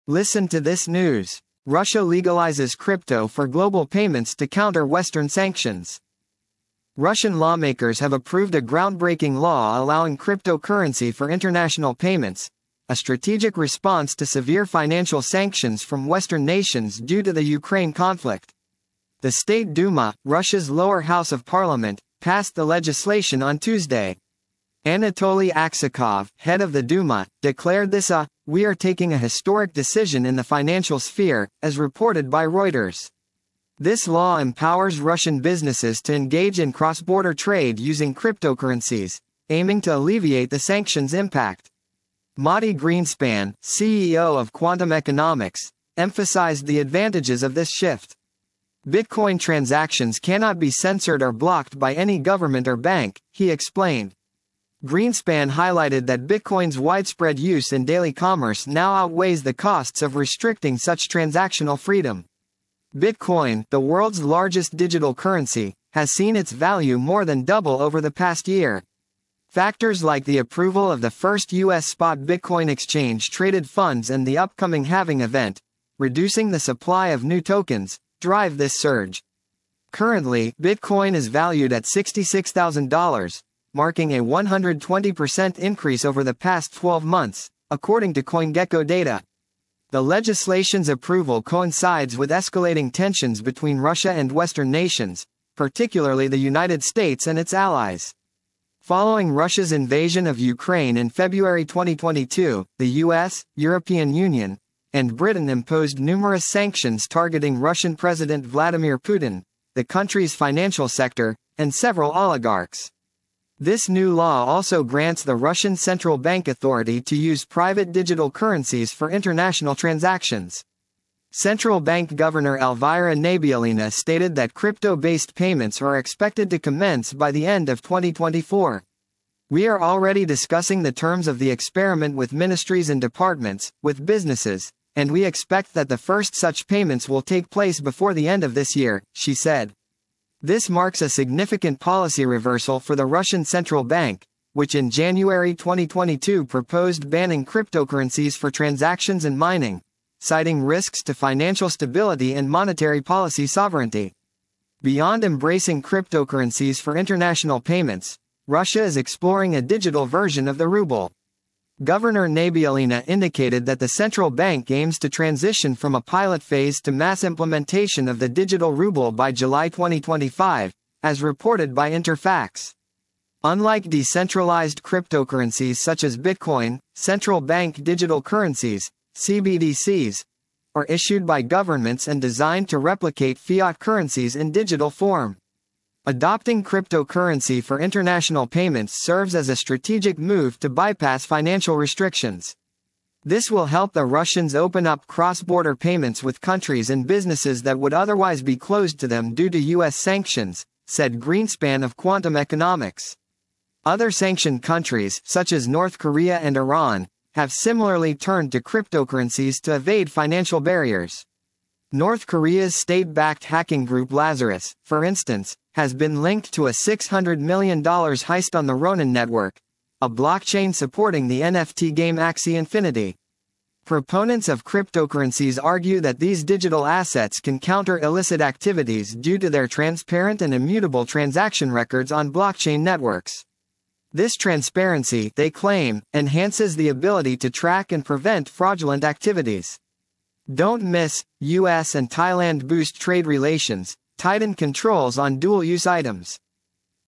Listen to this news. Russia legalizes crypto for global payments to counter Western sanctions. Russian lawmakers have approved a groundbreaking law allowing cryptocurrency for international payments, a strategic response to severe financial sanctions from Western nations due to the Ukraine conflict. The State Duma, Russia's lower house of parliament, passed the legislation on Tuesday. Anatoly Aksakov, head of the Duma, declared this "We are taking a historic decision in the financial sphere," as reported by Reuters. This law empowers Russian businesses to engage in cross-border trade using cryptocurrencies, aiming to alleviate the sanctions' impact. Mati Greenspan, CEO of Quantum Economics, emphasized the advantages of this shift. Bitcoin transactions cannot be censored or blocked by any government or bank, he explained. Greenspan highlighted that Bitcoin's widespread use in daily commerce now outweighs the costs of restricting such transactional freedom. Bitcoin, the world's largest digital currency, has seen its value more than double over the past year. Factors like the approval of the first U.S. spot Bitcoin exchange-traded funds and the upcoming halving event, reducing the supply of new tokens, drive this surge. Currently, Bitcoin is valued at $66,000, marking a 120% increase over the past 12 months, according to CoinGecko data. The legislation's approval coincides with escalating tensions between Russia and Western nations, particularly the United States and its allies. Following Russia's invasion of Ukraine in February 2022, the US, European Union, and Britain imposed numerous sanctions targeting Russian President Vladimir Putin, the country's financial sector, and several oligarchs. This new law also grants the Russian Central Bank authority to use private digital currencies for international transactions. Central Bank Governor Elvira Nabiullina stated that crypto-based payments are expected to commence by the end of 2024. "We are already discussing the terms of the experiment with ministries and departments, with businesses, and we expect that the first such payments will take place before the end of this year," she said. This marks a significant policy reversal for the Russian Central Bank, which in January 2022 proposed banning cryptocurrencies for transactions and mining, citing risks to financial stability and monetary policy sovereignty. Beyond embracing cryptocurrencies for international payments, Russia is exploring a digital version of the ruble. Governor Nabiullina indicated that the central bank aims to transition from a pilot phase to mass implementation of the digital ruble by July 2025, as reported by Interfax. Unlike decentralized cryptocurrencies such as Bitcoin, central bank digital currencies, CBDCs, are issued by governments and designed to replicate fiat currencies in digital form. Adopting cryptocurrency for international payments serves as a strategic move to bypass financial restrictions. This will help the Russians open up cross-border payments with countries and businesses that would otherwise be closed to them due to U.S. sanctions, said Greenspan of Quantum Economics. Other sanctioned countries, such as North Korea and Iran, have similarly turned to cryptocurrencies to evade financial barriers. North Korea's state-backed hacking group Lazarus, for instance, has been linked to a $600 million heist on the Ronin network, a blockchain supporting the NFT game Axie Infinity. Proponents of cryptocurrencies argue that these digital assets can counter illicit activities due to their transparent and immutable transaction records on blockchain networks. This transparency, they claim, enhances the ability to track and prevent fraudulent activities. Don't miss, US and Thailand boost trade relations, tighten controls on dual-use items.